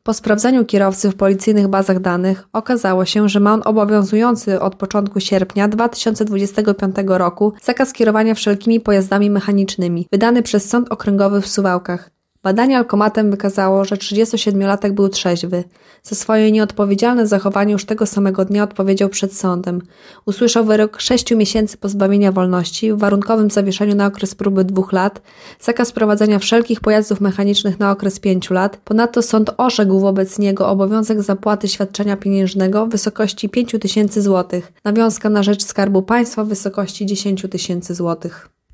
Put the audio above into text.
Po sprawdzaniu kierowcy w policyjnych bazach danych okazało się, że ma on obowiązujący od początku sierpnia 2025 roku zakaz kierowania wszelkimi pojazdami mechanicznymi, wydany przez Sąd Okręgowy w Suwałkach. Badanie alkomatem wykazało, że 37-latek był trzeźwy. Za swoje nieodpowiedzialne zachowanie już tego samego dnia odpowiedział przed sądem. Usłyszał wyrok 6 miesięcy pozbawienia wolności w warunkowym zawieszeniu na okres próby 2 lat, zakaz prowadzenia wszelkich pojazdów mechanicznych na okres 5 lat. Ponadto sąd orzekł wobec niego obowiązek zapłaty świadczenia pieniężnego w wysokości 5 000 złotych, nawiązka na rzecz Skarbu Państwa w wysokości 10 000 złotych.